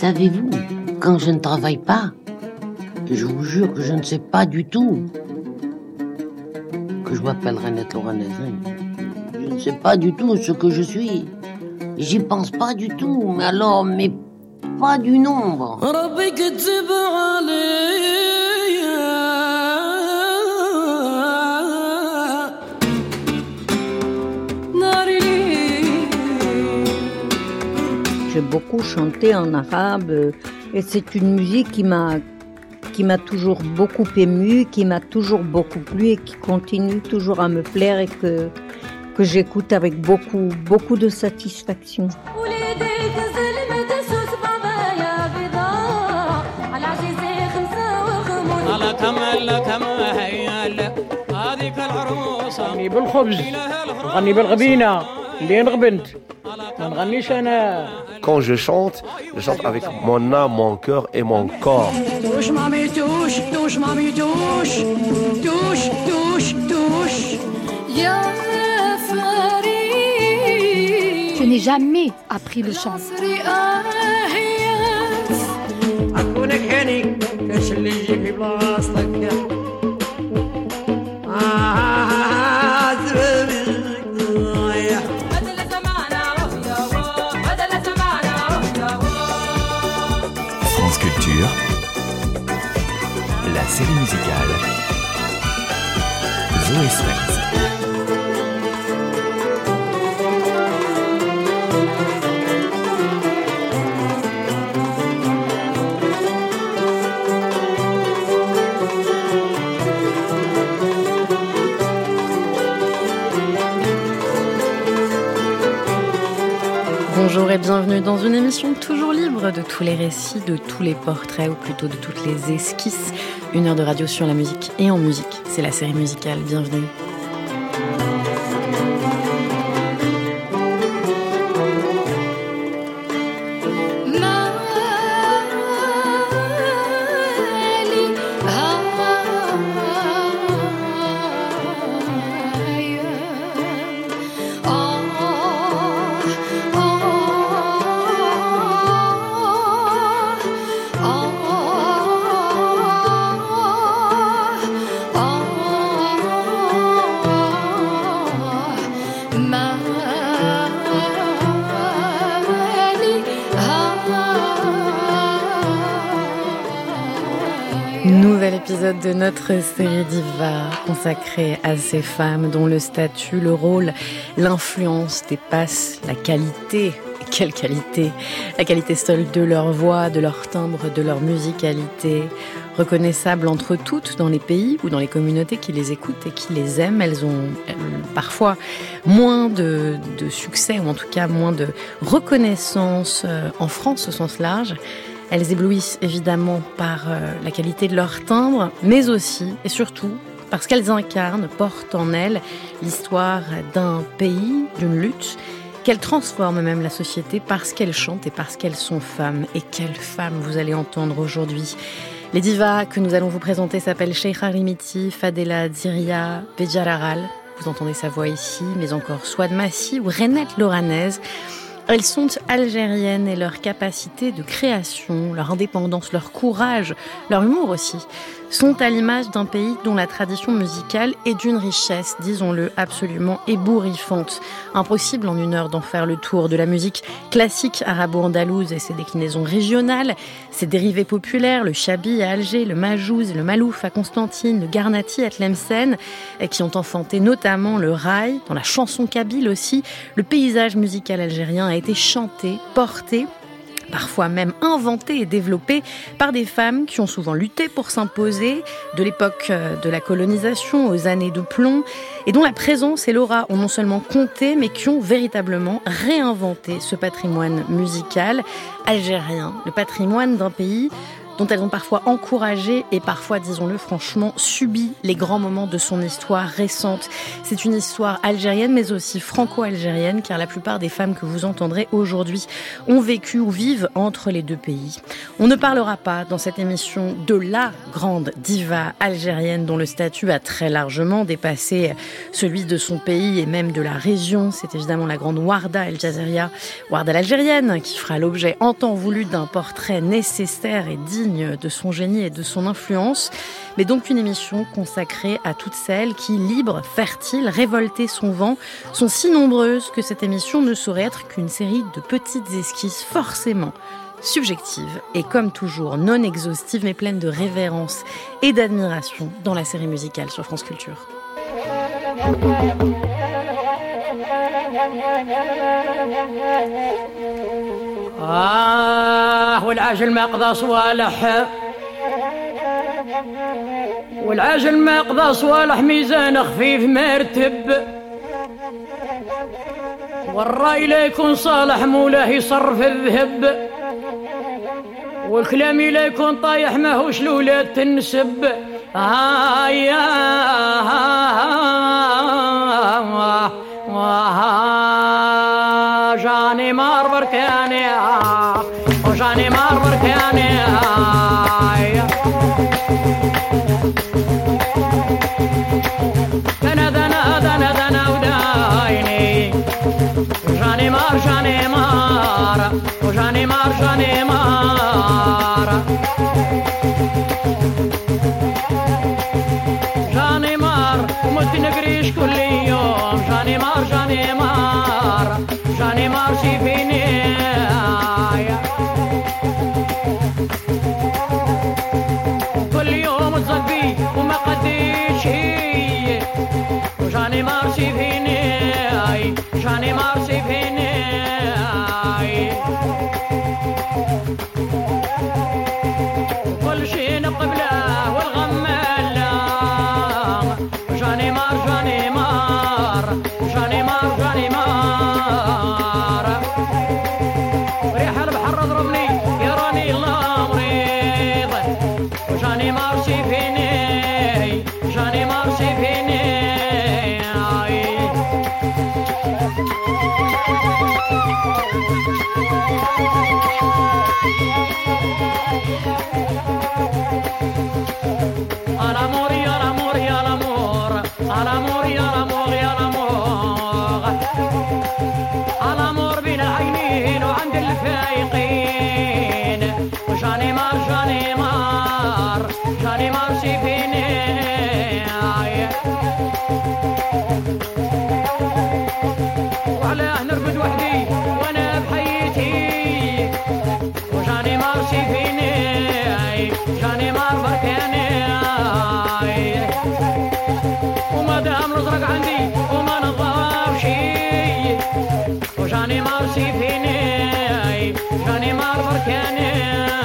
Savez-vous, quand je ne travaille pas, je vous jure que je ne sais pas du tout que je m'appelle Renette Loranez. Je ne sais pas du tout ce que je suis. J'y pense pas du tout, mais alors, mais pas du nombre. J'ai beaucoup chanté en arabe et c'est une musique qui m'a toujours beaucoup émue, qui m'a toujours beaucoup plu et qui continue toujours à me plaire et que j'écoute avec beaucoup de satisfaction. Quand je chante avec mon âme, mon cœur et mon corps. Touche, mamie, touche, touche, mamie, touche, touche, touche, touche. Je n'ai jamais appris le chant. France Culture, la série musicale Zoé Swenz. Bonjour et bienvenue dans une émission toujours libre de tous les récits, de tous les portraits ou plutôt de toutes les esquisses. 1 heure de radio sur la musique et en musique, c'est la série musicale, bienvenue. Nouvel épisode de notre série Diva consacrée à ces femmes dont le statut, le rôle, l'influence dépassent la qualité. Quelle qualité! La qualité seule de leur voix, de leur timbre, de leur musicalité. Reconnaissables entre toutes dans les pays ou dans les communautés qui les écoutent et qui les aiment. Elles ont parfois moins de succès ou en tout cas moins de reconnaissance en France au sens large. Elles éblouissent évidemment par la qualité de leur timbre, mais aussi et surtout parce qu'elles incarnent, portent en elles l'histoire d'un pays, d'une lutte, qu'elles transforment même la société parce qu'elles chantent et parce qu'elles sont femmes. Et quelles femmes vous allez entendre aujourd'hui. Les divas que nous allons vous présenter s'appellent Cheikha Rimiti, Fadela Dziria, Bejar Aral. Vous entendez sa voix ici, mais encore Souad Massi ou Renette Loranez. Elles sont algériennes et leur capacité de création, leur indépendance, leur courage, leur humour aussi, sont à l'image d'un pays dont la tradition musicale est d'une richesse, disons-le, absolument ébouriffante. Impossible en 1 heure d'en faire le tour de la musique classique arabo-andalouse et ses déclinaisons régionales, ses dérivés populaires, le chabi à Alger, le majouz, le malouf à Constantine, le garnati à Tlemcen, qui ont enfanté notamment le raï, dans la chanson kabyle aussi. Le paysage musical algérien a été chanté, porté, parfois même inventé et développé par des femmes qui ont souvent lutté pour s'imposer, de l'époque de la colonisation aux années de plomb, et dont la présence et l'aura ont non seulement compté, mais qui ont véritablement réinventé ce patrimoine musical algérien, le patrimoine d'un pays dont elles ont parfois encouragé et parfois, disons-le franchement, subi les grands moments de son histoire récente. C'est une histoire algérienne, mais aussi franco-algérienne, car la plupart des femmes que vous entendrez aujourd'hui ont vécu ou vivent entre les deux pays. On ne parlera pas dans cette émission de la grande diva algérienne dont le statut a très largement dépassé celui de son pays et même de la région. C'est évidemment la grande Warda El Jazeria, Warda l'algérienne, qui fera l'objet en temps voulu d'un portrait nécessaire et digne de son génie et de son influence. Mais donc une émission consacrée à toutes celles qui, libres, fertiles, révoltées son vent, sont si nombreuses que cette émission ne saurait être qu'une série de petites esquisses forcément subjectives et comme toujours non exhaustives mais pleines de révérence et d'admiration dans la série musicale sur France Culture. والعجل ما قضى صوالح والعجل ما قضى صوالح ميزان خفيف مرتب والرأي لا يكون صالح مولاه يصرف الذهب والكلام لا يكون طايح ماهوش لولاد تنسب جاني مار بركاني وجاني مار بركاني دنا ودايني جاني مار جاني مار وجاني مار جاني مار جاني مار ومت نقريش كل يوم جاني مار جاني مار جاني مار شيفيني كل يوم تصدي وما قديش هي وجاني مار شيفيني جاني مار شيفيني كل شي نقبله والغم لا جاني مار جاني مار جاني مار جاني مار ريح البحر ضربني يراني الله مريض وجاني مار شيفيني جاني مار شيفيني الامور يا الامور يا الامور الامور يا الامور يا الامور الامور بين العينين وعند الفايقين وجاني مار جاني مار جاني مار شيفيني وعلاه نرقد وحدي وانا بحيتي وجاني مار شيفيني جاني مار بركاني وما دام نزرق عندي وما نضاف شي وجاني مار شيفيني جاني مار بركاني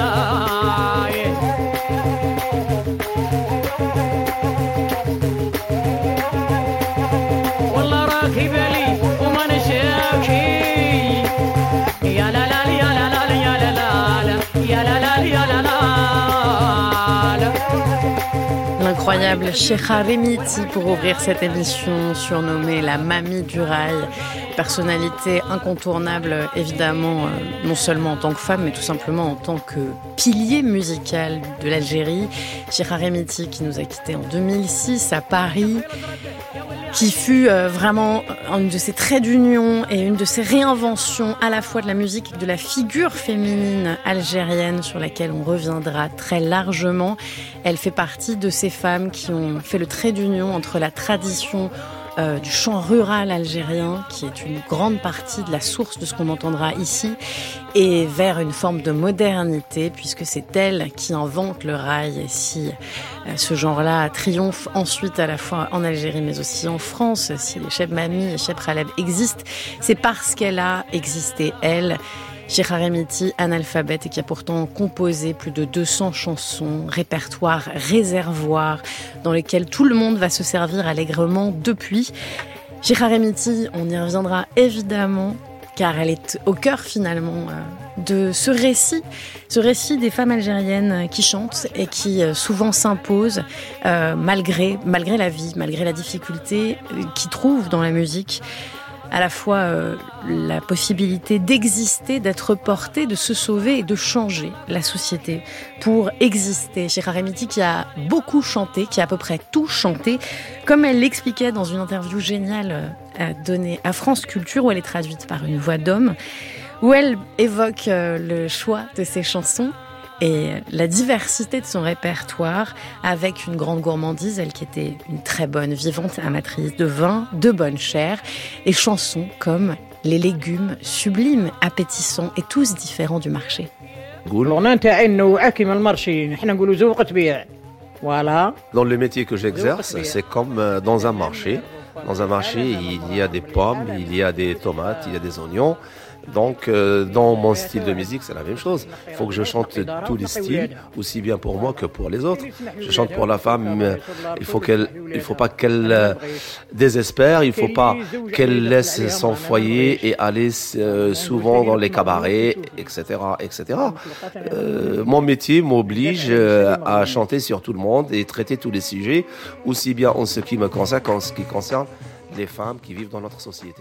والله راكي بالي وما نشاف شي يا لا لا يا لا لا يا لا لا يا لا لا يا لا لا. L'incroyable Cheikha Remiti pour ouvrir cette émission surnommée la Mamie du Rail. Personnalité incontournable évidemment, non seulement en tant que femme mais tout simplement en tant que pilier musical de l'Algérie. Cheikha Remiti qui nous a quittés en 2006 à Paris, qui fut vraiment une de ses traits d'union et une de ses réinventions à la fois de la musique et de la figure féminine algérienne sur laquelle on reviendra très largement. Elle fait partie de ces femmes qui ont fait le trait d'union entre la tradition du chant rural algérien, qui est une grande partie de la source de ce qu'on entendra ici, et vers une forme de modernité, puisque c'est elle qui invente le rail. Et si ce genre-là triomphe ensuite à la fois en Algérie, mais aussi en France, si les Cheb Mami et Cheb Khaleb existent, c'est parce qu'elle a existé, elle, Cheikha Remiti, analphabète et qui a pourtant composé plus de 200 chansons, répertoire, réservoir, dans lesquels tout le monde va se servir allègrement depuis. Cheikha Remiti, on y reviendra évidemment, car elle est au cœur finalement de ce récit des femmes algériennes qui chantent et qui souvent s'imposent malgré la vie, malgré la difficulté, qui trouvent dans la musique à la fois la possibilité d'exister, d'être porté, de se sauver et de changer la société pour exister. Cheikhah Remiti qui a beaucoup chanté, qui a à peu près tout chanté, comme elle l'expliquait dans une interview géniale donnée à France Culture, où elle est traduite par une voix d'homme, où elle évoque le choix de ses chansons et la diversité de son répertoire, avec une grande gourmandise, elle qui était une très bonne vivante amatrice de vin, de bonne chair, et chansons comme les légumes sublimes, appétissants et tous différents du marché. Voilà. Dans le métier que j'exerce, c'est comme dans un marché. Dans un marché, il y a des pommes, il y a des tomates, il y a des oignons. Donc, dans mon style de musique, c'est la même chose. Il faut que je chante tous les styles, aussi bien pour moi que pour les autres. Je chante pour la femme. Il faut pas qu'elle désespère. Il faut pas qu'elle laisse son foyer et aller souvent dans les cabarets, etc., etc. Mon métier m'oblige à chanter sur tout le monde et traiter tous les sujets, aussi bien en ce qui me concerne qu'en ce qui concerne les femmes qui vivent dans notre société.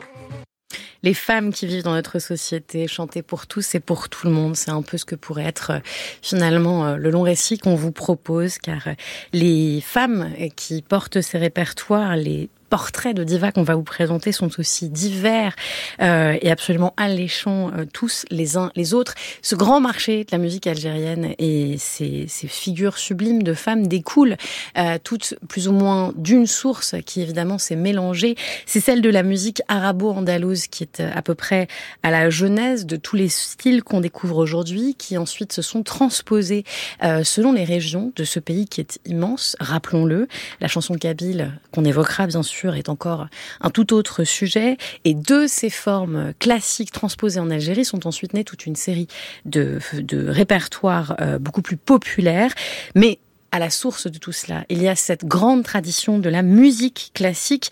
Les femmes qui vivent dans notre société, chanter pour tous et pour tout le monde, c'est un peu ce que pourrait être finalement le long récit qu'on vous propose, car les femmes qui portent ces répertoires, les portraits de divas qu'on va vous présenter sont aussi divers et absolument alléchants tous les uns les autres. Ce grand marché de la musique algérienne et ces figures sublimes de femmes découlent toutes plus ou moins d'une source qui évidemment s'est mélangée. C'est celle de la musique arabo-andalouse qui est à peu près à la genèse de tous les styles qu'on découvre aujourd'hui, qui ensuite se sont transposés selon les régions de ce pays qui est immense. Rappelons-le, la chanson kabyle qu'on évoquera bien sûr est encore un tout autre sujet. Et de ces formes classiques transposées en Algérie sont ensuite nées toute une série de répertoires beaucoup plus populaires. Mais à la source de tout cela, il y a cette grande tradition de la musique classique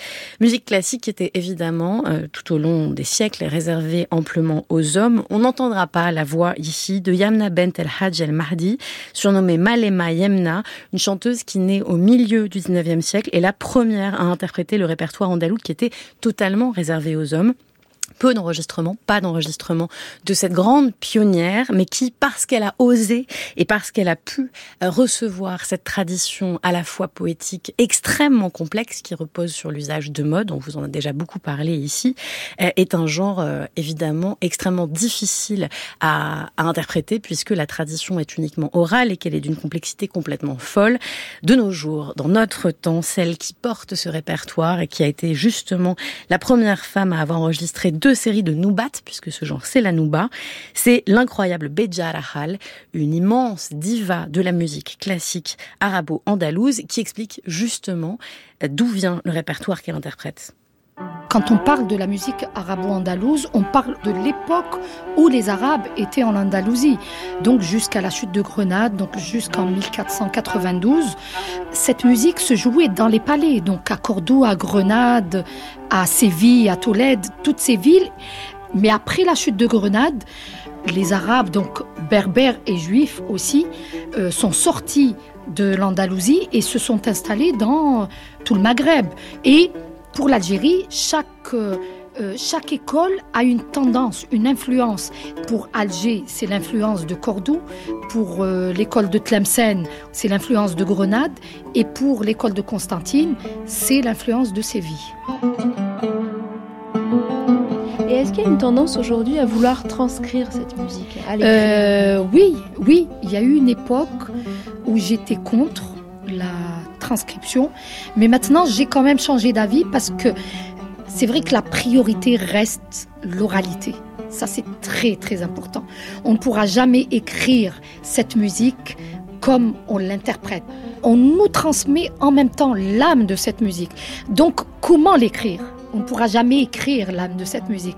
qui était évidemment tout au long des siècles réservée amplement aux hommes. On n'entendra pas la voix ici de Yamna Bent El Hadj El Mahdi, surnommée Malema Yemna, une chanteuse qui naît au milieu du 19e siècle et la première à interpréter le répertoire andalou qui était totalement réservé aux hommes. Peu d'enregistrements, pas d'enregistrements de cette grande pionnière, mais qui, parce qu'elle a osé et parce qu'elle a pu recevoir cette tradition à la fois poétique extrêmement complexe, qui repose sur l'usage de modes, on vous en a déjà beaucoup parlé ici, est un genre évidemment extrêmement difficile à interpréter, puisque la tradition est uniquement orale et qu'elle est d'une complexité complètement folle. De nos jours, dans notre temps, celle qui porte ce répertoire et qui a été justement la première femme à avoir enregistré 2 séries de noubat, puisque ce genre c'est la nouba, c'est l'incroyable Beja Rahal, une immense diva de la musique classique arabo-andalouse qui explique justement d'où vient le répertoire qu'elle interprète. Quand on parle de la musique arabo-andalouse, on parle de l'époque où les Arabes étaient en Andalousie. Donc jusqu'à la chute de Grenade, donc jusqu'en 1492, cette musique se jouait dans les palais. Donc à Cordoue, à Grenade, à Séville, à Tolède, toutes ces villes. Mais après la chute de Grenade, les Arabes, donc berbères et juifs aussi, sont sortis de l'Andalousie et se sont installés dans tout le Maghreb. Et pour l'Algérie, chaque école a une tendance, une influence. Pour Alger, c'est l'influence de Cordoue. Pour l'école de Tlemcen, c'est l'influence de Grenade. Et pour l'école de Constantine, c'est l'influence de Séville. Et est-ce qu'il y a une tendance aujourd'hui à vouloir transcrire cette musique à l'écrit ? Oui. Il y a eu une époque où j'étais contre la transcription, mais maintenant j'ai quand même changé d'avis parce que c'est vrai que la priorité reste l'oralité. Ça, c'est très très important. On ne pourra jamais écrire cette musique comme on l'interprète. On nous transmet en même temps l'âme de cette musique. Donc, comment l'écrire ? On ne pourra jamais écrire l'âme de cette musique.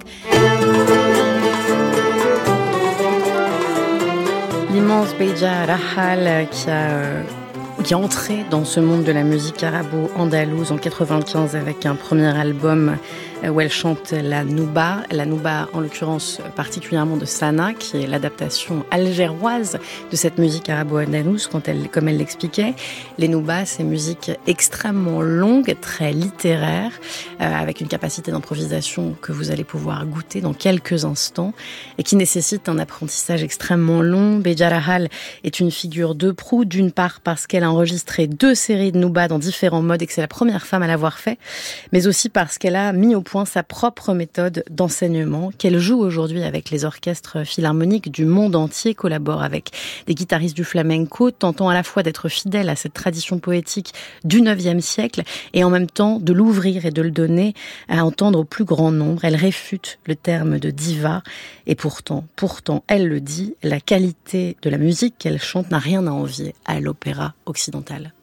L'immense Beja Rahal qui est entré dans ce monde de la musique arabo-andalouse en 95 avec un premier album où elle chante la nouba en l'occurrence particulièrement de Sana, qui est l'adaptation algéroise de cette musique arabo-andalouse, comme elle l'expliquait. Les noubas, c'est musique extrêmement longue, très littéraire, avec une capacité d'improvisation que vous allez pouvoir goûter dans quelques instants, et qui nécessite un apprentissage extrêmement long. Beja Rahal est une figure de proue, d'une part parce qu'elle a enregistré 2 séries de nouba dans différents modes et que c'est la première femme à l'avoir fait, mais aussi parce qu'elle a mis au point sa propre méthode d'enseignement, qu'elle joue aujourd'hui avec les orchestres philharmoniques du monde entier, collabore avec des guitaristes du flamenco, tentant à la fois d'être fidèle à cette tradition poétique du 9e siècle et en même temps de l'ouvrir et de le donner à entendre au plus grand nombre. Elle réfute le terme de diva et pourtant, elle le dit, la qualité de la musique qu'elle chante n'a rien à envier à l'opéra occidental.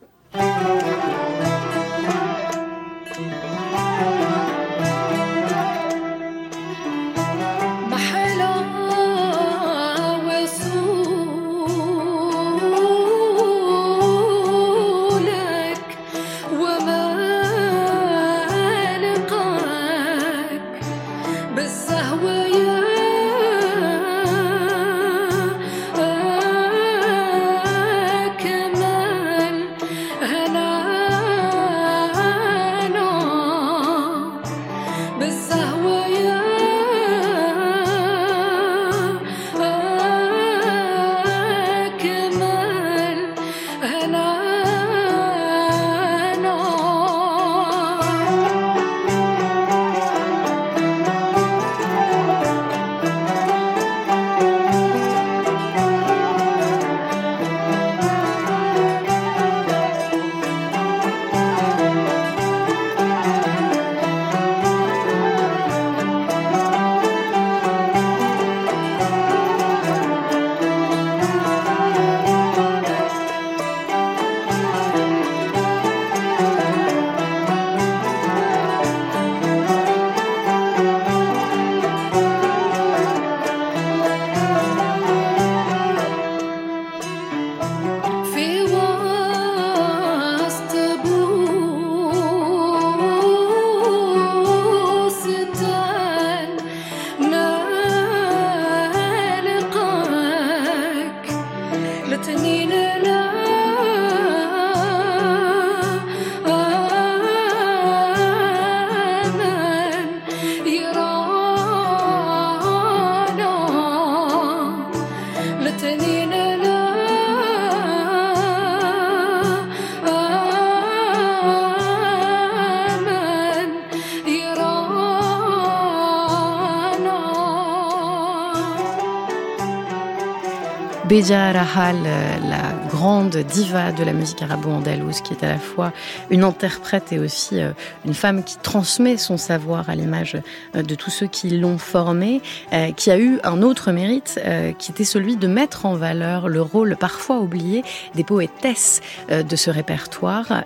Beja Rahal, la grande diva de la musique arabo-andalouse, qui est à la fois une interprète et aussi une femme qui transmet son savoir à l'image de tous ceux qui l'ont formée, qui a eu un autre mérite, qui était celui de mettre en valeur le rôle parfois oublié des poétesses de ce répertoire,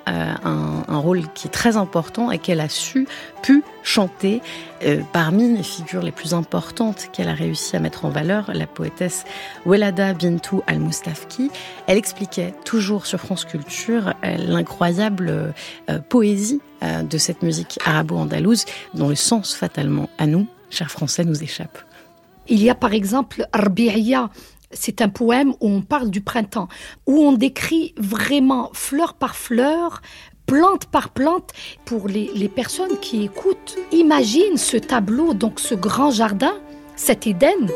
un rôle qui est très important et qu'elle a pu chanter parmi les figures les plus importantes qu'elle a réussi à mettre en valeur, la poétesse Welada Bintou Al-Moustafki. Elle expliquait toujours sur France Culture l'incroyable poésie de cette musique arabo-andalouse dont le sens fatalement à nous, chers Français, nous échappe. Il y a par exemple Arbi'ia. C'est un poème où on parle du printemps, où on décrit vraiment fleur par fleur, plante par plante. Pour les personnes qui écoutent, imagine ce tableau, donc ce grand jardin, cet Éden.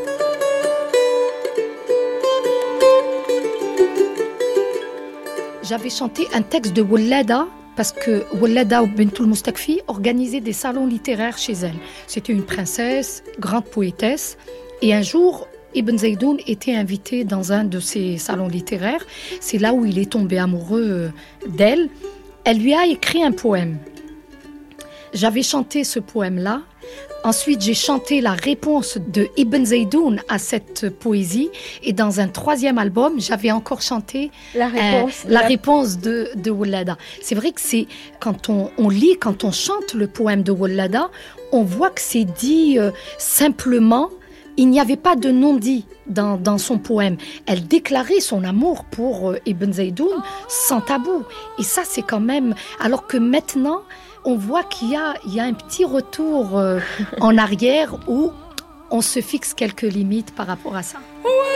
J'avais chanté un texte de Welada, parce que Welada Bintou Al-Moustafki organisait des salons littéraires chez elle. C'était une princesse, grande poétesse, et un jour, Ibn Zaydoun était invité dans un de ses salons littéraires. C'est là où il est tombé amoureux d'elle. Elle lui a écrit un poème. J'avais chanté ce poème-là. Ensuite, j'ai chanté la réponse de Ibn Zaydoun à cette poésie. Et dans un 3e album, j'avais encore chanté la réponse de Welada. C'est vrai que c'est quand on lit, quand on chante le poème de Welada, on voit que c'est dit simplement, il n'y avait pas de non-dit dans son poème. Elle déclarait son amour pour Ibn Zaydoun sans tabou. Et ça, c'est quand même... Alors que maintenant, on voit qu'il y a un petit retour en arrière où on se fixe quelques limites par rapport à ça.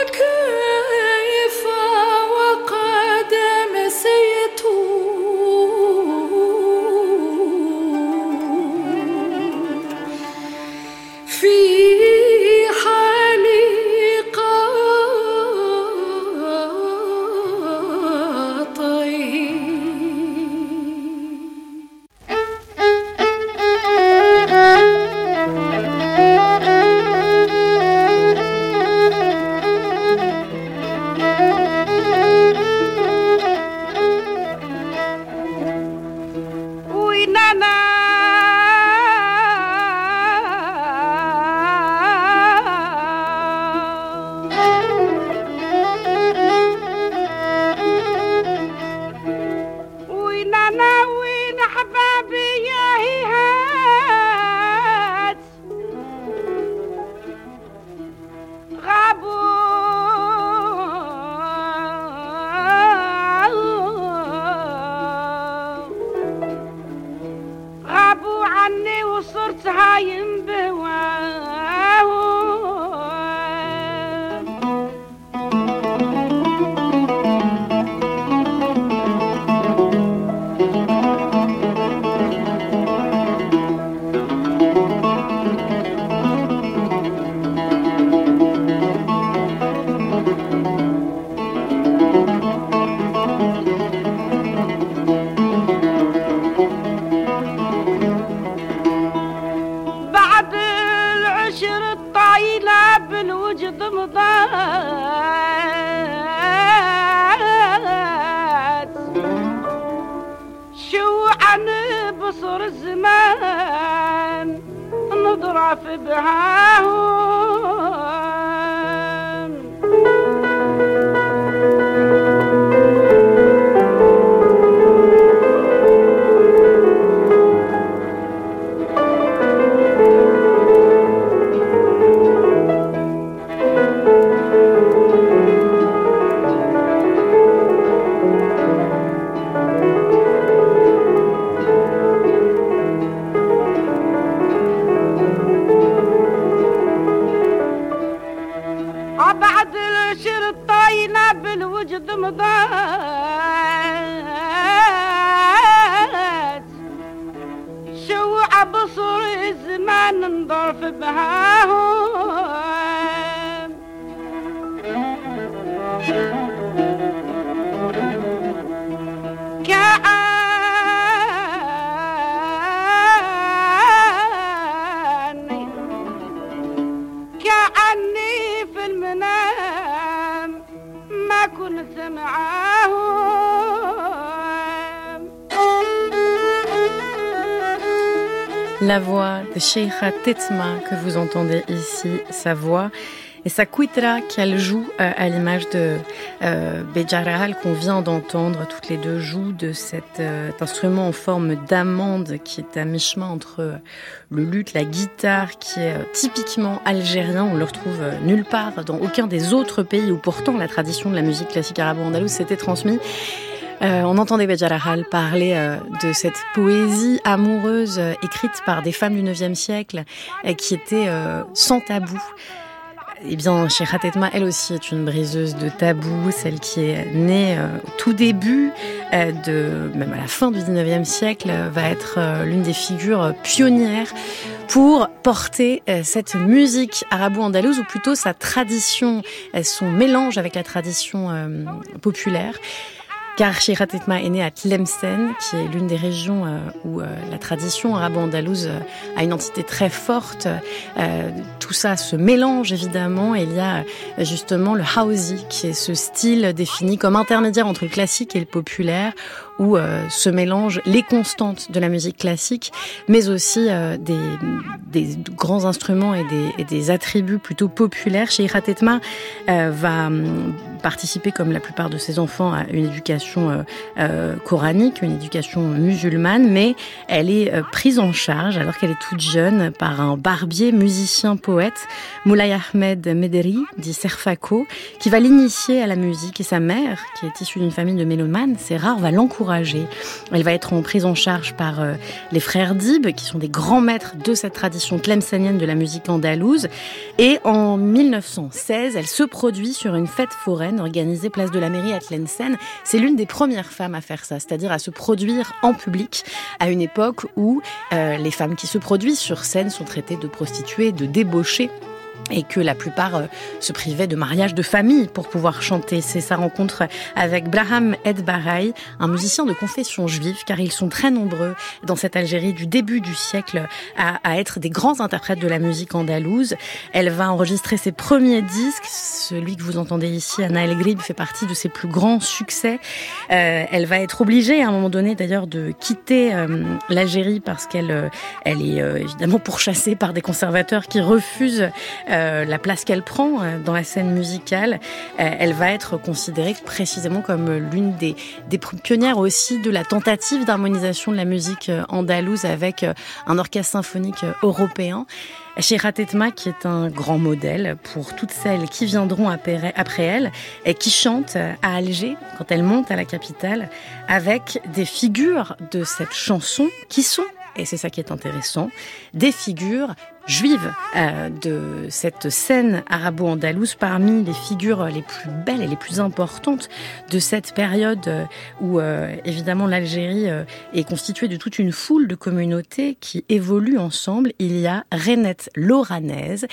La voix de Cheikha Tetma que vous entendez ici, sa voix et sa quitra qu'elle joue à l'image de Bejarahal qu'on vient d'entendre. Toutes les deux jouent de cet instrument en forme d'amande qui est à mi-chemin entre le luth, la guitare, qui est typiquement algérien. On le retrouve nulle part dans aucun des autres pays où pourtant la tradition de la musique classique arabo-andalouse s'était transmise. On entendait Bejarahal parler de cette poésie amoureuse écrite par des femmes du 9e siècle qui était sans tabou. Eh bien, Cheikha Tetma, elle aussi, est une briseuse de tabou, celle qui est née au tout début, même à la fin du 19e siècle, va être l'une des figures pionnières pour porter cette musique arabo-andalouse, ou plutôt sa tradition, son mélange avec la tradition populaire. Car Cheikha Tetma est née à Tlemcen, qui est l'une des régions où la tradition arabo-andalouse a une entité très forte. Tout ça se mélange évidemment, et il y a justement le hausi, qui est ce style défini comme intermédiaire entre le classique et le populaire, où se mélangent les constantes de la musique classique, mais aussi des grands instruments et des attributs plutôt populaires. Cheikha Tetma va participé, comme la plupart de ses enfants, à une éducation coranique, une éducation musulmane, mais elle est prise en charge, alors qu'elle est toute jeune, par un barbier, musicien, poète, Moulay Ahmed Mederi, dit Serfako, qui va l'initier à la musique. Et sa mère, qui est issue d'une famille de mélomanes, c'est rare, va l'encourager. Elle va être prise en charge par les frères Dib, qui sont des grands maîtres de cette tradition tlemcenienne de la musique andalouse. Et en 1916, elle se produit sur une fête foraine organisée place de la mairie à Tlemcen. C'est l'une des premières femmes à faire ça, c'est-à-dire à se produire en public à une époque où les femmes qui se produisent sur scène sont traitées de prostituées, de débauchées, et que la plupart se privaient de mariage de famille pour pouvoir chanter. C'est sa rencontre avec Braham Ed Barai, un musicien de confession juive, car ils sont très nombreux dans cette Algérie du début du siècle à être des grands interprètes de la musique andalouse. Elle va enregistrer ses premiers disques. Celui que vous entendez ici, Anna El Grib, fait partie de ses plus grands succès. Elle va être obligée à un moment donné d'ailleurs de quitter l'Algérie parce qu'elle est évidemment pourchassée par des conservateurs qui refusent la place qu'elle prend dans la scène musicale. Elle va être considérée précisément comme l'une des pionnières aussi de la tentative d'harmonisation de la musique andalouse avec un orchestre symphonique européen. Chira Tetma, qui est un grand modèle pour toutes celles qui viendront après elle et qui chantent à Alger, quand elle monte à la capitale, avec des figures de cette chanson qui sont, et c'est ça qui est intéressant, des figures juives de cette scène arabo-andalouse, parmi les figures les plus belles et les plus importantes de cette période où évidemment l'Algérie est constituée de toute une foule de communautés qui évoluent ensemble. Il y a Renette Loranaise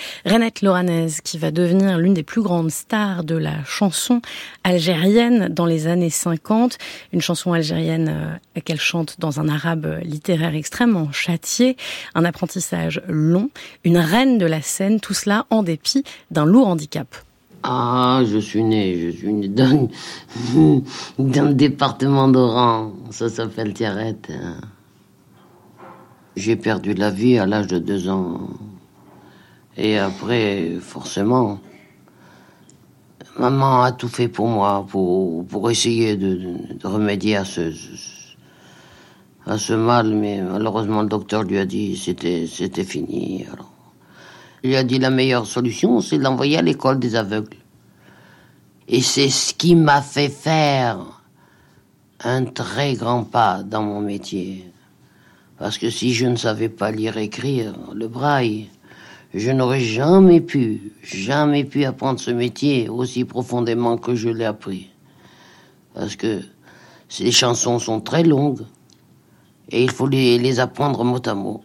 qui va devenir l'une des plus grandes stars de la chanson algérienne dans les années 50, une chanson algérienne qu'elle chante dans un arabe littéraire extrêmement châtié, un apprentissage long, une reine de la scène, tout cela en dépit d'un lourd handicap. Ah, je suis né dans le département d'Oran, ça s'appelle Tiarette. J'ai perdu la vie à l'âge de 2 ans. Et après, forcément, maman a tout fait pour moi, pour essayer de remédier à ce mal, mais malheureusement le docteur lui a dit c'était fini. Alors, il lui a dit la meilleure solution, c'est de l'envoyer à l'école des aveugles. Et c'est ce qui m'a fait faire un très grand pas dans mon métier. Parce que si je ne savais pas lire et écrire le braille, je n'aurais jamais pu apprendre ce métier aussi profondément que je l'ai appris. Parce que ces chansons sont très longues. Et il faut les apprendre mot à mot.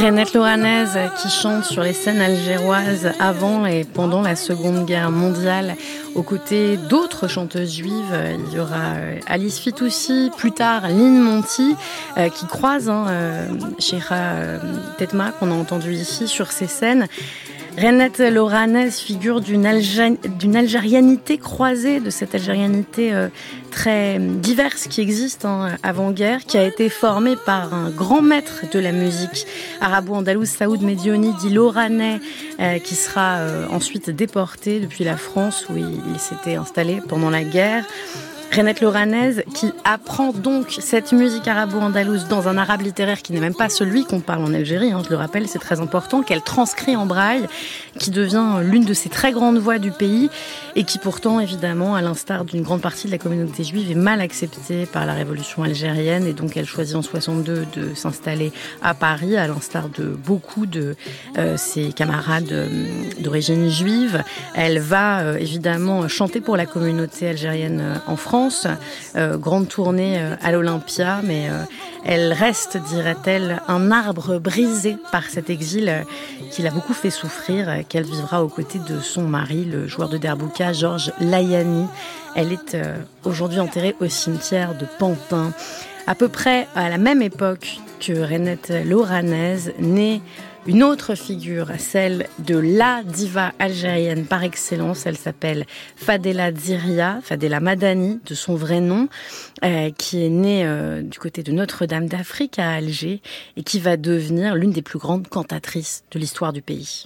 Renet Loranez qui chante sur les scènes algéroises avant et pendant la Seconde Guerre mondiale aux côtés d'autres chanteuses juives. Il y aura Alice Fitoussi, plus tard Lynn Monty qui croise Sheikha Tetma qu'on a entendu ici sur ces scènes. Renet Loranez figure d'une algérianité croisée, de cette algérianité très diverse qui existe avant-guerre, qui a été formée par un grand maître de la musique arabo-andalouse, Saoud Medioni, dit Loranais, qui sera ensuite déporté depuis la France où il s'était installé pendant la guerre. Renet Loranez qui apprend donc cette musique arabo-andalouse dans un arabe littéraire qui n'est même pas celui qu'on parle en Algérie, je le rappelle, c'est très important, qu'elle transcrit en braille, qui devient l'une de ces très grandes voix du pays et qui pourtant, évidemment, à l'instar d'une grande partie de la communauté juive, est mal acceptée par la révolution algérienne et donc elle choisit en 62 de s'installer à Paris, à l'instar de beaucoup de ses camarades d'origine juive. Elle va évidemment chanter pour la communauté algérienne en France, grande tournée à l'Olympia, mais elle reste, dirait-elle, un arbre brisé par cet exil qui l'a beaucoup fait souffrir, qu'elle vivra aux côtés de son mari, le joueur de derbouka, Georges Layani. Elle est aujourd'hui enterrée au cimetière de Pantin. À peu près à la même époque que Renet Loranez, née une autre figure, celle de la diva algérienne par excellence. Elle s'appelle Fadela Dziria, Fadela Madani de son vrai nom, qui est née du côté de Notre-Dame d'Afrique à Alger et qui va devenir l'une des plus grandes cantatrices de l'histoire du pays.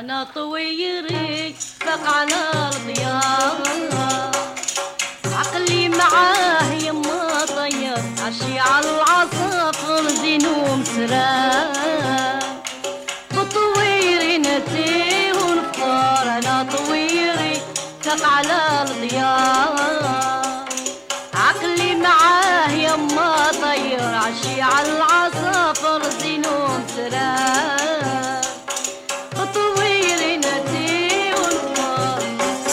طويري نتي ونفطر انا طويري فاق على الضياء عقلي معاه يما طير عشي على العصافر زينون سراب طويري نتي ونفطر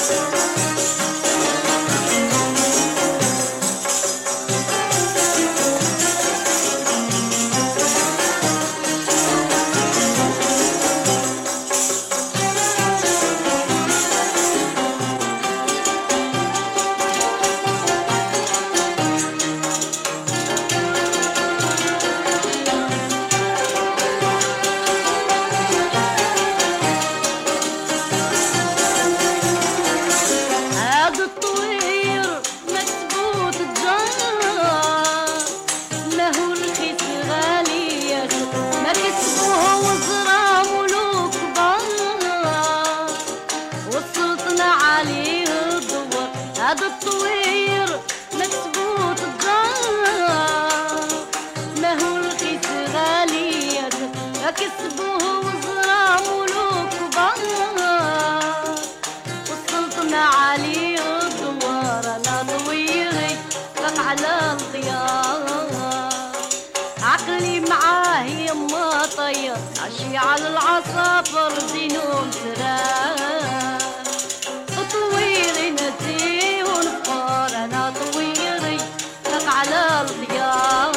على العصافر زينون سراب طويري نتي ونفطر انا طويري فاق على الضياء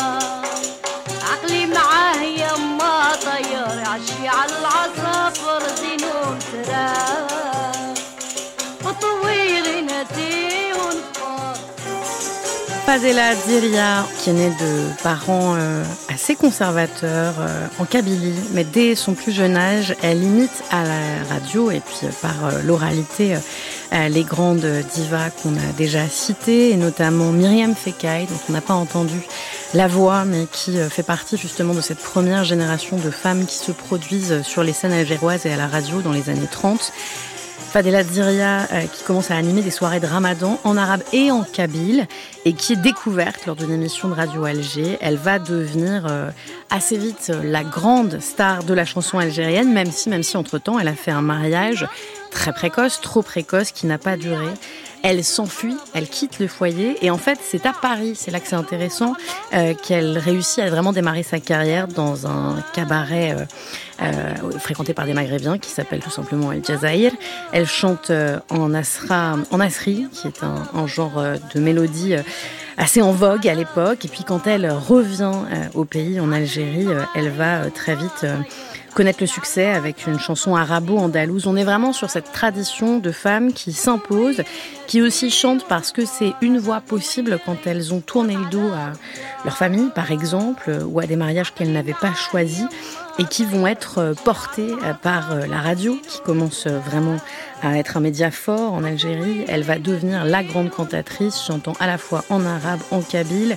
عقلي معاه يما طير عشي على العصافر زينون سراب طويري نتي ونفطر. Fadela Dziria, qui est née de parents assez conservateurs en Kabylie, mais dès son plus jeune âge, elle imite à la radio et puis par l'oralité les grandes divas qu'on a déjà citées, et notamment Myriam Fekkai, dont on n'a pas entendu la voix, mais qui fait partie justement de cette première génération de femmes qui se produisent sur les scènes algéroises et à la radio dans les années 30. Fadela Dziria qui commence à animer des soirées de Ramadan en arabe et en kabyle et qui est découverte lors d'une émission de Radio Alger. Elle va devenir assez vite la grande star de la chanson algérienne, même si entre-temps elle a fait un mariage très précoce, trop précoce, qui n'a pas duré. Elle s'enfuit, elle quitte le foyer et en fait c'est à Paris, c'est là que c'est intéressant, qu'elle réussit à vraiment démarrer sa carrière dans un cabaret fréquenté par des Maghrébins qui s'appelle tout simplement El Jazaïr. Elle chante en asri, qui est un genre de mélodie assez en vogue à l'époque. Et puis quand elle revient au pays, en Algérie, elle va très vite connaître le succès avec une chanson arabo-andalouse. On est vraiment sur cette tradition de femmes qui s'imposent, qui aussi chantent parce que c'est une voie possible quand elles ont tourné le dos à leur famille, par exemple, ou à des mariages qu'elles n'avaient pas choisis et qui vont être portées par la radio, qui commence vraiment à être un média fort en Algérie. Elle va devenir la grande cantatrice, chantant à la fois en arabe, en kabyle.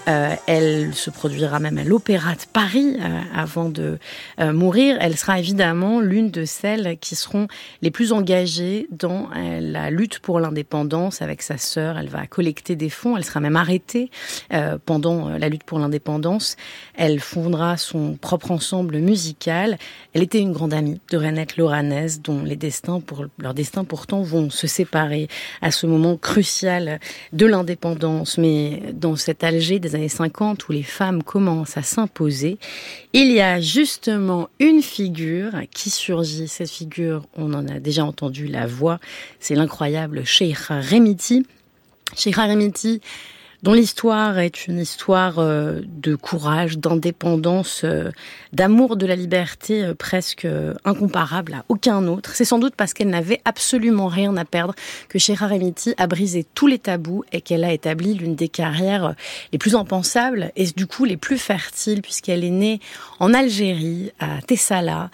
Elle se produira même à l'Opéra de Paris avant de mourir. Elle sera évidemment l'une de celles qui seront les plus engagées dans la lutte pour l'indépendance. Avec sa sœur, elle va collecter des fonds. Elle sera même arrêtée pendant la lutte pour l'indépendance. Elle fondera son propre ensemble musical. Elle était une grande amie de Renette Loranès, dont leurs destins pourtant vont se séparer à ce moment crucial de l'indépendance. Mais dans cet Alger des années 50 où les femmes commencent à s'imposer, il y a justement une figure qui surgit. Cette figure, on en a déjà entendu la voix, c'est l'incroyable Cheikha Remiti. Cheikha Remiti, dont l'histoire est une histoire de courage, d'indépendance, d'amour de la liberté presque incomparable à aucun autre. C'est sans doute parce qu'elle n'avait absolument rien à perdre que Cheikha Remiti a brisé tous les tabous et qu'elle a établi l'une des carrières les plus impensables et du coup les plus fertiles, puisqu'elle est née en Algérie, à Tessala,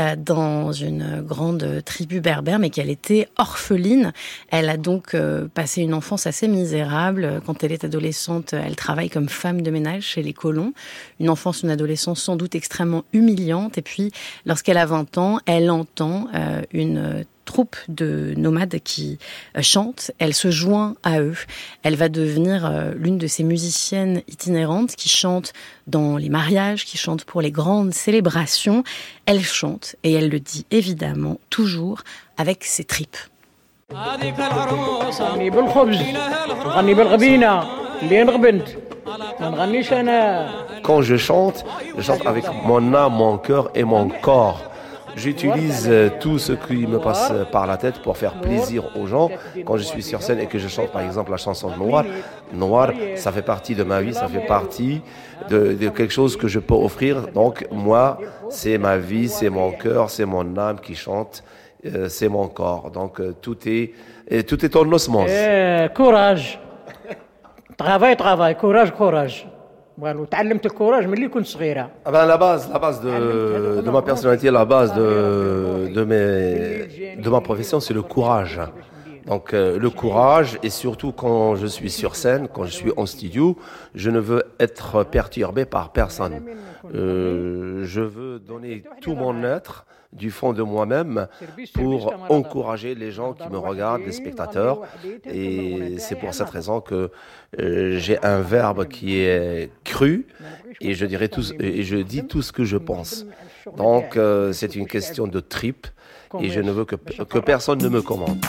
dans une grande tribu berbère, mais qu'elle était orpheline. Elle a donc passé une enfance assez misérable. Quand elle est adolescente, elle travaille comme femme de ménage chez les colons. Une enfance, une adolescence sans doute extrêmement humiliante. Et puis, lorsqu'elle a 20 ans, elle entend une troupe de nomades qui chantent. Elle se joint à eux. Elle va devenir l'une de ces musiciennes itinérantes qui chantent dans les mariages, qui chantent pour les grandes célébrations. Elle chante, et elle le dit évidemment, toujours avec ses tripes. Quand je chante avec mon âme, mon cœur et mon corps. J'utilise tout ce qui me passe par la tête pour faire plaisir aux gens. Quand je suis sur scène et que je chante par exemple la chanson Noir, ça fait partie de ma vie, ça fait partie de quelque chose que je peux offrir. Donc moi, c'est ma vie, c'est mon cœur, c'est mon âme qui chante, c'est mon corps. Donc tout est en osmose. Courage. Travail, courage. وتعلمت الكوراج من اللي كنت صغيرة. La base de ma personnalité, la base de ma profession, c'est le courage. Donc le courage, et surtout quand je suis sur scène, quand je suis en studio, je ne veux être perturbé par personne. Je veux donner tout mon être du fond de moi-même pour encourager les gens qui me regardent, les spectateurs. Et c'est pour cette raison que j'ai un verbe qui est cru et je dis tout ce que je pense. Donc c'est une question de tripes et je ne veux que personne ne me commande.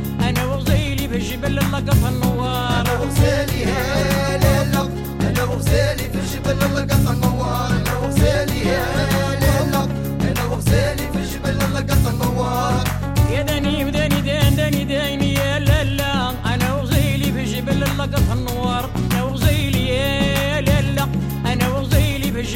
النوار انا وغزالي هلا انا وغزالي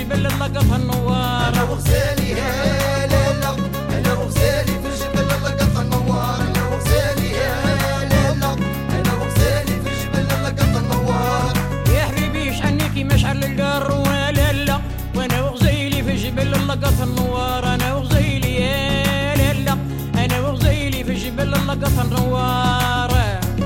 جبل اللقط النوار انا وغزالي يا ليلى انا وغزالي في الجبل اللقط النوار انا وغزالي يا ليلى انا وغزالي في الجبل اللقط النوار يا حبيبي شحنيكي مشعل القر وليلى وانا وغزالي في جبل اللقط النوار انا وغزالي يا ليلى انا وغزالي في جبل اللقط النوار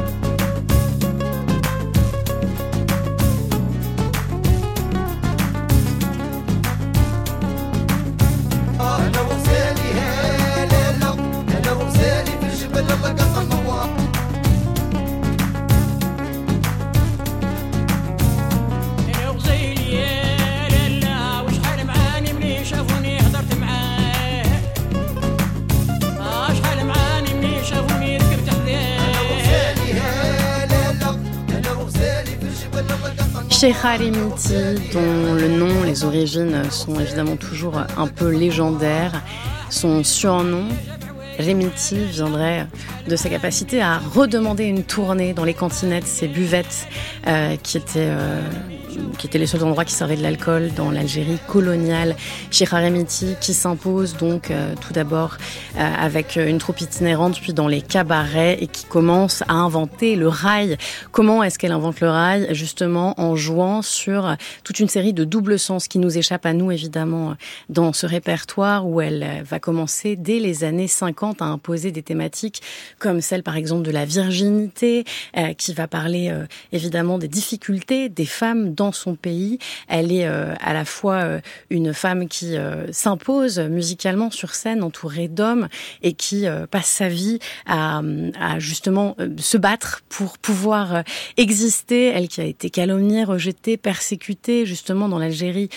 Cheikha Remiti, dont le nom, les origines sont évidemment toujours un peu légendaires. Son surnom, Remiti, viendrait de sa capacité à redemander une tournée dans les cantinettes, ces buvettes qui étaient les seuls endroits qui servaient de l'alcool dans l'Algérie coloniale. Cheikha Remiti qui s'impose donc tout d'abord avec une troupe itinérante, puis dans les cabarets, et qui commence à inventer le rail. Comment est-ce qu'elle invente le rail? Justement en jouant sur toute une série de doubles sens qui nous échappent à nous évidemment dans ce répertoire, où elle va commencer dès les années 50 à imposer des thématiques comme celle par exemple de la virginité, qui va parler évidemment des difficultés des femmes dans son pays. Elle est à la fois une femme qui s'impose musicalement sur scène, entourée d'hommes, et qui passe sa vie à justement se battre pour pouvoir exister. Elle qui a été calomniée, rejetée, persécutée justement dans l'Algérie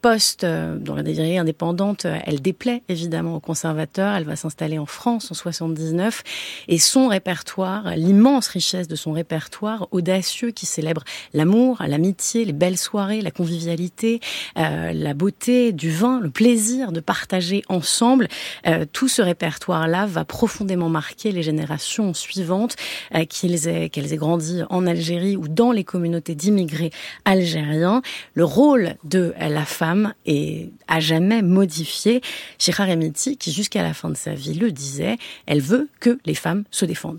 dans l'Algérie indépendante, elle déplaît évidemment aux conservateurs. Elle va s'installer en France en 79, et son répertoire, l'immense richesse de son répertoire audacieux qui célèbre l'amour, l'amitié, les belles soirées, la convivialité, la beauté du vin, le plaisir de partager ensemble, tout ce répertoire-là va profondément marquer les générations suivantes, qu'elles aient grandi en Algérie ou dans les communautés d'immigrés algériens. Le rôle de la femme est à jamais modifié. Cheikha Remiti, qui jusqu'à la fin de sa vie le disait, elle veut que les femmes se défendent.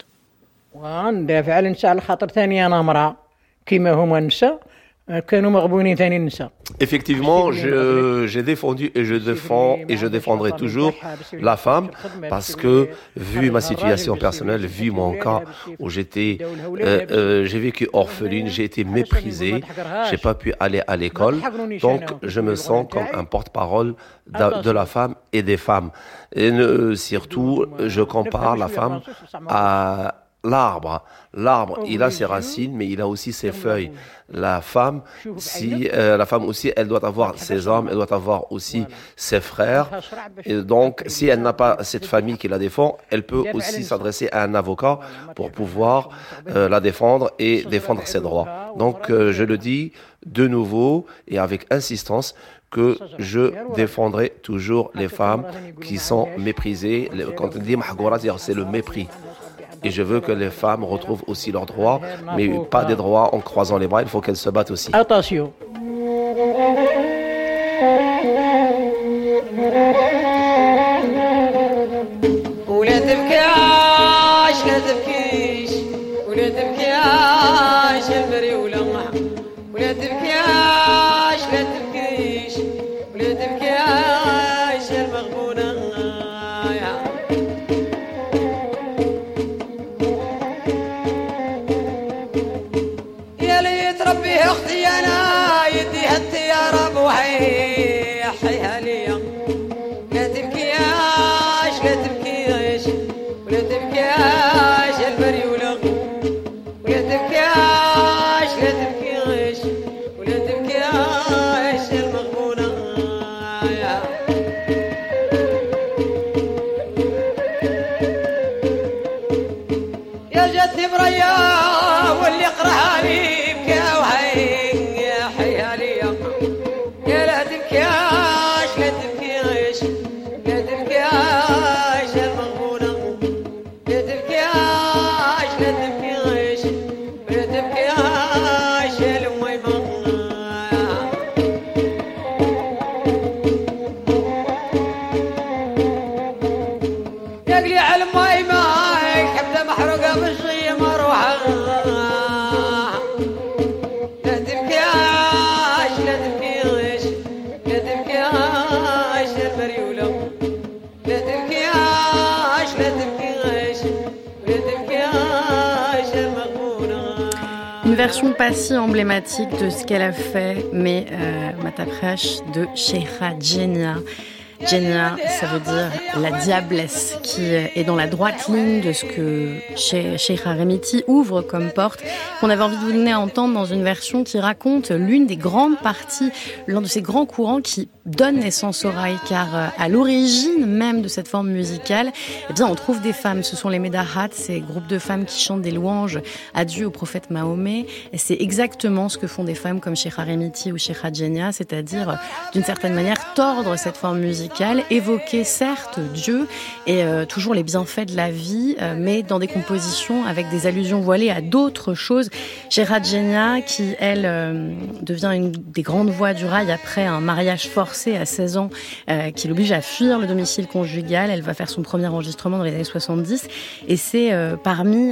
Effectivement, j'ai défendu et je défends et je défendrai toujours la femme, parce que vu ma situation personnelle, vu mon cas où j'ai vécu orpheline, j'ai été méprisée, j'ai pas pu aller à l'école, donc je me sens comme un porte-parole de la femme et des femmes. Et surtout, je compare la femme à l'arbre. L'arbre, il a ses racines, mais il a aussi ses feuilles. La femme aussi, elle doit avoir ses hommes, elle doit avoir aussi ses frères. Et donc, si elle n'a pas cette famille qui la défend, elle peut aussi s'adresser à un avocat pour pouvoir la défendre et défendre ses droits. Donc, je le dis de nouveau et avec insistance, que je défendrai toujours les femmes qui sont méprisées. Quand on dit mahgoura, c'est le mépris. Et je veux que les femmes retrouvent aussi leurs droits, mais pas des droits en croisant les bras, il faut qu'elles se battent aussi. Attention. version pas si emblématique de ce qu'elle a fait, mais Mataprash de Cheikha Djenia. Djenia, ça veut dire la diablesse, qui est dans la droite ligne de ce que Cheikha Remiti ouvre comme porte, qu'on avait envie de vous donner à entendre dans une version qui raconte l'une des grandes parties, l'un de ces grands courants qui donne naissance au raï, car à l'origine même de cette forme musicale, eh bien, on trouve des femmes. Ce sont les Medahat, ces groupes de femmes qui chantent des louanges à Dieu, au prophète Mahomet. Et c'est exactement ce que font des femmes comme Cheikha Remiti ou Cheikha Djenia, c'est-à-dire, d'une certaine manière, tordre cette forme musicale, évoquer certes Dieu et toujours les bienfaits de la vie, mais dans des compositions avec des allusions voilées à d'autres choses. Cheikha Djenia, qui, elle, devient une des grandes voix du raï après un mariage forcé à 16 ans, qui l'oblige à fuir le domicile conjugal. Elle va faire son premier enregistrement dans les années 70 et c'est parmi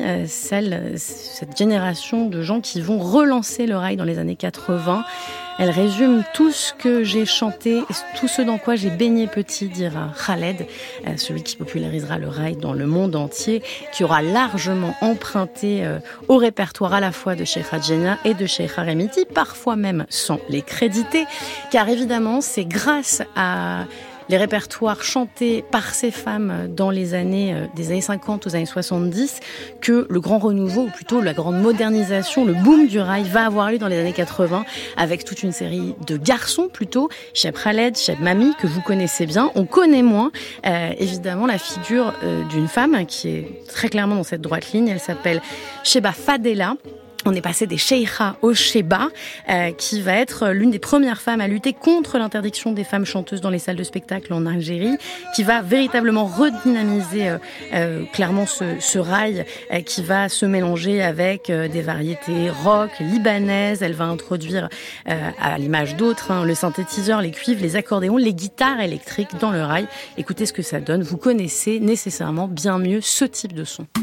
cette génération de gens qui vont relancer le raï dans les années 80. Elle résume tout ce que j'ai chanté, tout ce dans quoi j'ai baigné petit, dira Khaled, celui qui popularisera le raï dans le monde entier, qui aura largement emprunté au répertoire à la fois de Cheikha Djenia et de Cheikha Remiti, parfois même sans les créditer, car évidemment c'est grâce à les répertoires chantés par ces femmes dans les années des années 50 aux années 70 que le grand renouveau, ou plutôt la grande modernisation, le boom du raï va avoir lieu dans les années 80 avec toute une série de garçons plutôt, Cheb Khaled, Cheb Mami, que vous connaissez bien. On connaît moins évidemment la figure d'une femme qui est très clairement dans cette droite ligne. Elle s'appelle Sheba Fadela. On est passé des Cheikha au Sheba, qui va être l'une des premières femmes à lutter contre l'interdiction des femmes chanteuses dans les salles de spectacle en Algérie, qui va véritablement redynamiser clairement ce raï qui va se mélanger avec des variétés rock, libanaises. Elle va introduire, à l'image d'autres, le synthétiseur, les cuivres, les accordéons, les guitares électriques dans le raï. Écoutez ce que ça donne. Vous connaissez nécessairement bien mieux ce type de son.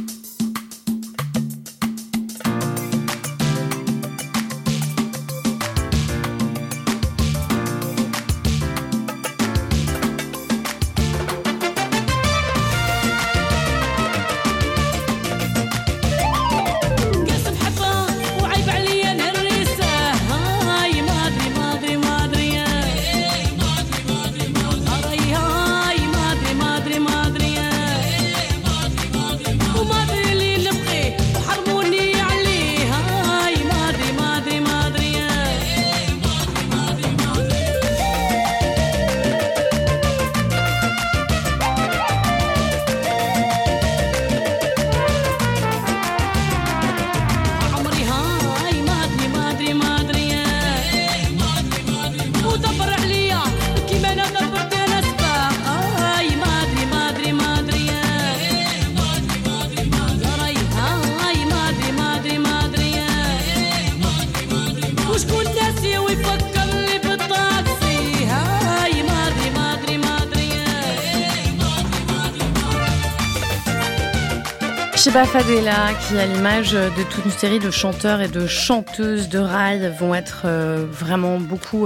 Sheba Fadela, qui à l'image de toute une série de chanteurs et de chanteuses de raï vont être vraiment beaucoup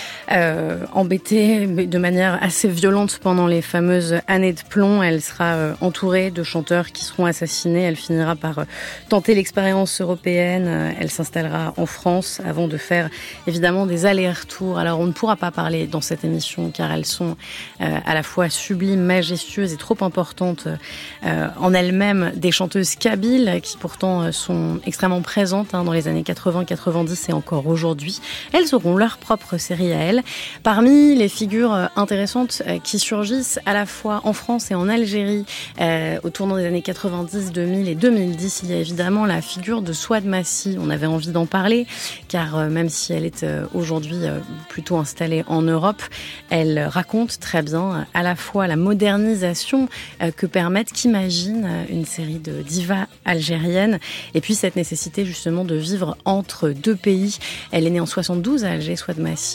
embêtée de manière assez violente pendant les fameuses années de plomb. Elle sera entourée de chanteurs qui seront assassinés. Elle finira par tenter l'expérience européenne. Elle s'installera en France avant de faire évidemment des allers-retours. Alors on ne pourra pas parler dans cette émission car elles sont à la fois sublimes, majestueuses et trop importantes en elles-mêmes des chanteuses kabyles qui pourtant sont extrêmement présentes dans les années 80, 90 et encore aujourd'hui. Elles auront leur propre série à elles. Parmi les figures intéressantes qui surgissent à la fois en France et en Algérie au tournant des années 90, 2000 et 2010, il y a évidemment la figure de Souad Massi. On avait envie d'en parler car même si elle est aujourd'hui plutôt installée en Europe, elle raconte très bien à la fois la modernisation que permettent, qu'imagine une série de divas algériennes et puis cette nécessité justement de vivre entre deux pays. Elle est née en 72 à Alger, Souad Massi,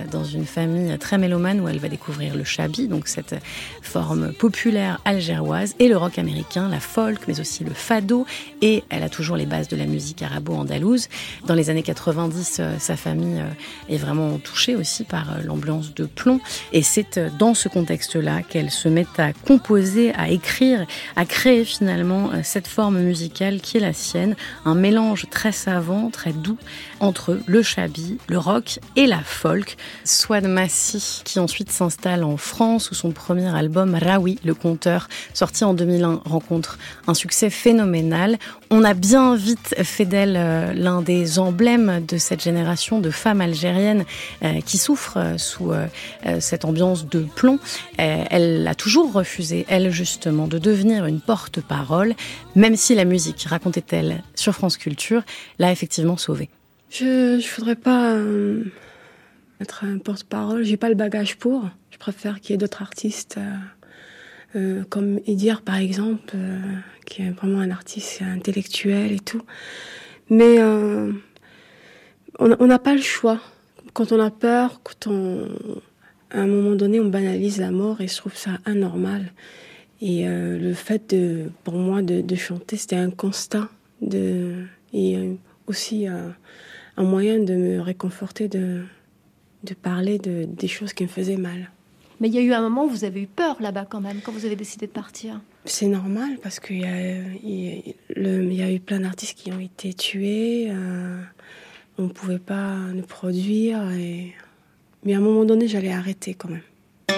dans une famille très mélomane où elle va découvrir le chabi, donc cette forme populaire algéroise, et le rock américain, la folk, mais aussi le fado, et elle a toujours les bases de la musique arabo-andalouse. Dans les années 90, sa famille est vraiment touchée aussi par l'ambiance de plomb, et c'est dans ce contexte-là qu'elle se met à composer, à écrire, à créer finalement cette forme musicale qui est la sienne, un mélange très savant, très doux, entre le chabi, le rock et la folk. Souad Massi, qui ensuite s'installe en France, où son premier album, Raoui, le conteur, sorti en 2001, rencontre un succès phénoménal. On a bien vite fait d'elle l'un des emblèmes de cette génération de femmes algériennes qui souffrent sous cette ambiance de plomb. Elle a toujours refusé, elle justement, de devenir une porte-parole, même si la musique, racontait-elle sur France Culture, l'a effectivement sauvée. Je voudrais pas être un porte-parole, j'ai pas le bagage pour. Je préfère qu'il y ait d'autres artistes, comme Edir par exemple, qui est vraiment un artiste intellectuel et tout. Mais on n'a pas le choix. Quand on a peur, à un moment donné, on banalise la mort et je trouve ça anormal. Et le fait pour moi de chanter, c'était un constat et aussi un moyen de me réconforter, de parler des choses qui me faisaient mal. Mais il y a eu un moment où vous avez eu peur là-bas quand même, quand vous avez décidé de partir. C'est normal parce qu'il y a eu plein d'artistes qui ont été tués. On ne pouvait pas le produire. Mais à un moment donné, j'allais arrêter quand même.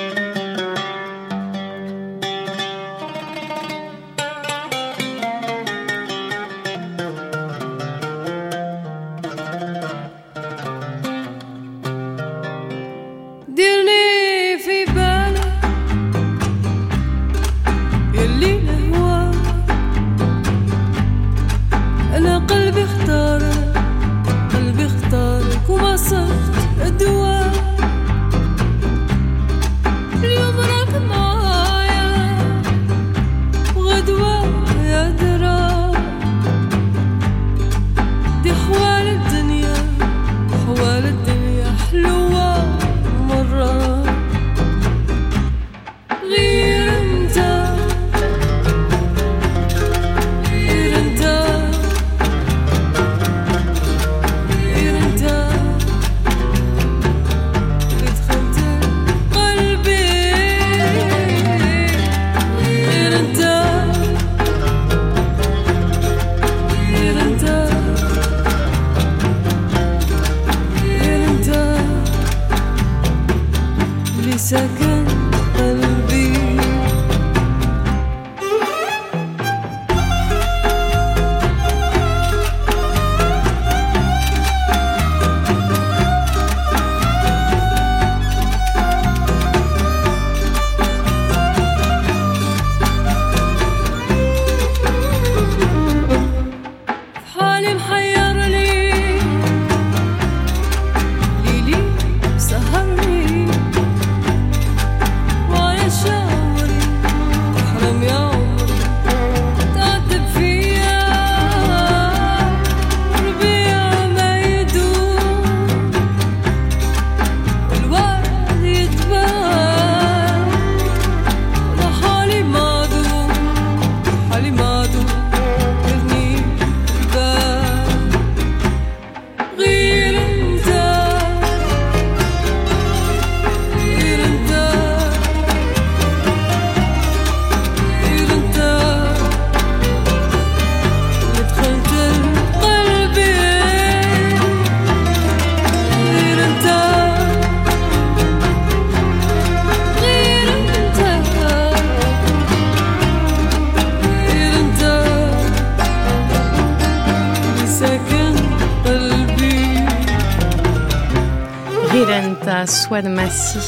Souad Massi,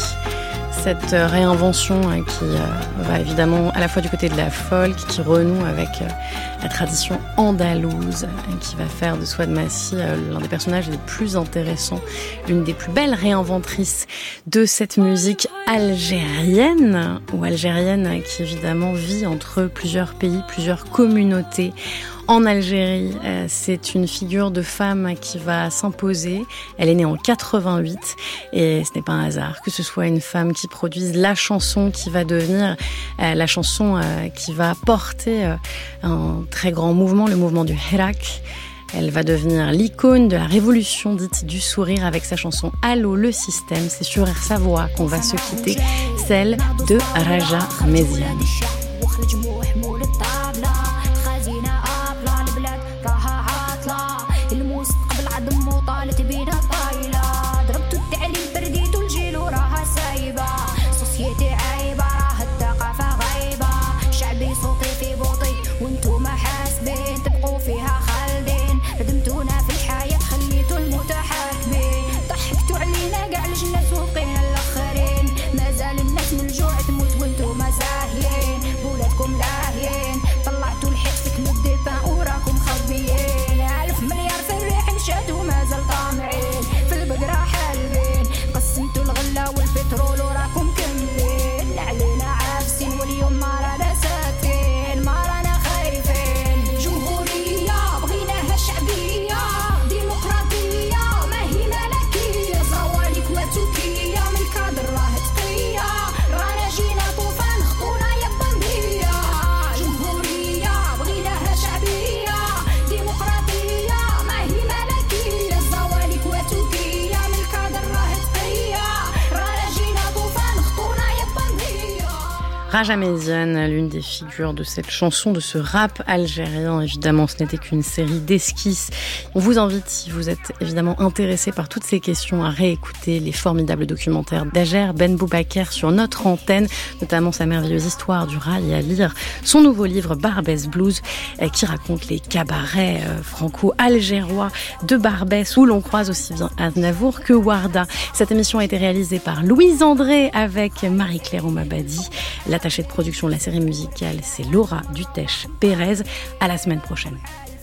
cette réinvention qui va évidemment à la fois du côté de la folk, qui renoue avec la tradition andalouse, qui va faire de Souad Massi l'un des personnages les plus intéressants, l'une des plus belles réinventrices de cette musique algérienne, qui évidemment vit entre plusieurs pays, plusieurs communautés, en Algérie. C'est une figure de femme qui va s'imposer. Elle est née en 88 et ce n'est pas un hasard que ce soit une femme qui produise la chanson qui va devenir la chanson qui va porter un très grand mouvement, le mouvement du Hirak. Elle va devenir l'icône de la révolution dite du sourire avec sa chanson Allô le système. C'est sur sa voix qu'on va se quitter, celle de Raja Méziane. Raja Méziane, l'une des figures de cette chanson, de ce rap algérien. Évidemment, ce n'était qu'une série d'esquisses. On vous invite, si vous êtes évidemment intéressé par toutes ces questions, à réécouter les formidables documentaires d'Ager Ben Boubaker sur notre antenne, notamment sa merveilleuse histoire du rail, et à lire son nouveau livre Barbès Blues, qui raconte les cabarets franco-algérois de Barbès, où l'on croise aussi bien Aznavour que Warda. Cette émission a été réalisée par Louise André avec Marie-Claire Oumabadi. L'attachée de production de la série musicale, c'est Laura Dutèche-Pérez. À la semaine prochaine.